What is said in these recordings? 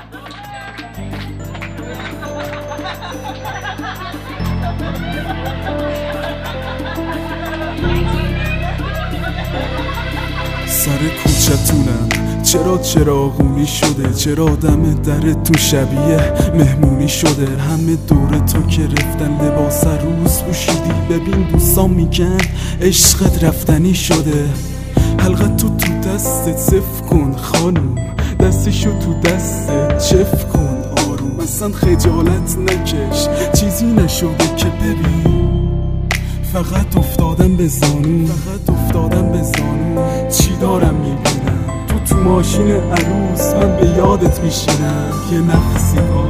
سر کوچتونم چرا چراغونی شده، چرا دم درتون شبیه مهمونی شده. همه دور تو که رفتن لباس روز پوشیدی، ببین دوستان میگن عشقت رفتنی شده. حلقت تو دستت صف کن خانوم، دستشو تو دستت چف کن آروم. اصلا خجالت نکش چیزی نشده که ببین، فقط افتادم به زانو، فقط افتادم به زانو. چی دارم میبینم تو ماشین عروس، من به یادت میشینم یه نفسی ها.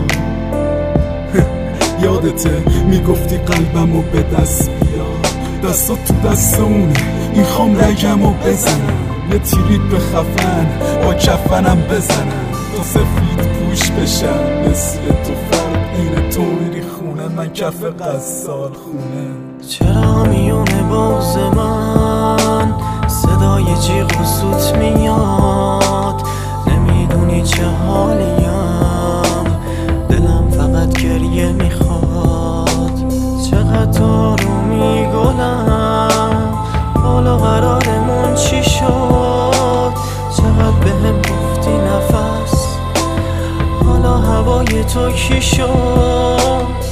یادته میگفتی قلبمو به دست بیار، دستا تو دست اونه، این خوام رگمو بزنم، یه تیریت به خفن با کفنم بزنم، تا سفید پوش بشم مثل تو. فرق اینه تو میری خونه، من کف قصال خونه. چرا میونه باغز من صدای جیغ و سوت میاد، نمیدونی چه حالیم، دلم فقط گریه میخواد. چقدر آرومی گلم، حالا قرارمون چی شد؟ چقدر بهم گفتی نفس، حالا هوای تو کی شد؟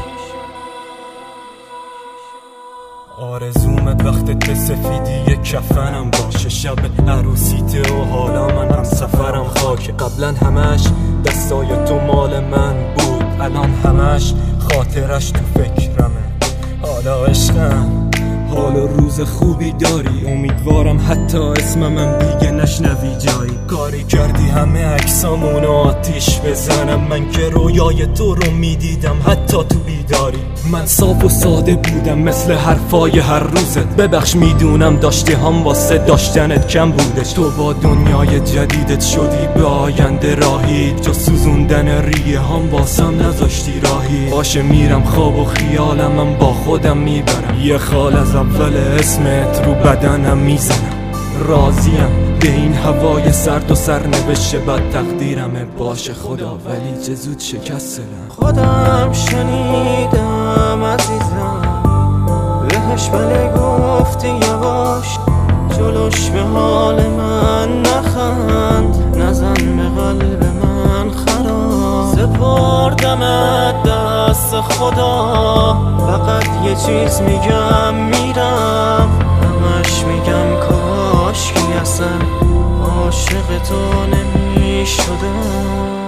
آرزومت وقت سفیدی یک کفنم باشه، شب عروسیته و حالا من هم سفرم خاک. قبلا همش دستای تو مال من بود، الان همش خاطرش تو فکرمه. حالا عشقم حال و روز خوبی داری، امیدوارم حتی اسمم دیگه نشنوی جایی. کاری کردی همه عکسامونو آتیش بزنم، من که رویای تو رو میدیدم حتی تو بیداری. من صاف و ساده بودم مثل حرفای هر روزت، ببخش میدونم داشتی هم واسه داشتنت کم بودش. تو با دنیای جدیدت شدی به آینده راهی، جا سوزوندن ریه هم واسم نذاشتی راهی. باشه میرم خواب و خیالم من با خودم میبرم، یه خال از اول اسمت رو بدنم میزنم. راضیم به این هوای سرد و سرنوشت بد تقدیرمه، باشه خدا ولی چه زود شکست دلم. خودم شنیدم عزیزم بهش بله گفتی یواش، جلوش به حال من نخند، نزن به قلب من خراب. سپردمت دست خدا، فقط یه چیز میگم میرم، همش میگم کاش که اصلا عاشق تو نمیشدم.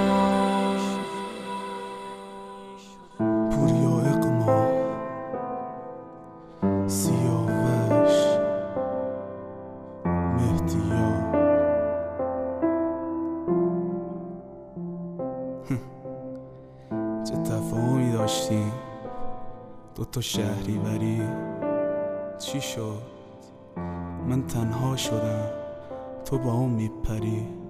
پوریا اقما، سیاوش، مهدیار. چه تفاهمی داشتیم دوتا شهریوری، چی شد؟ من تنها شدم تو با اون میپری.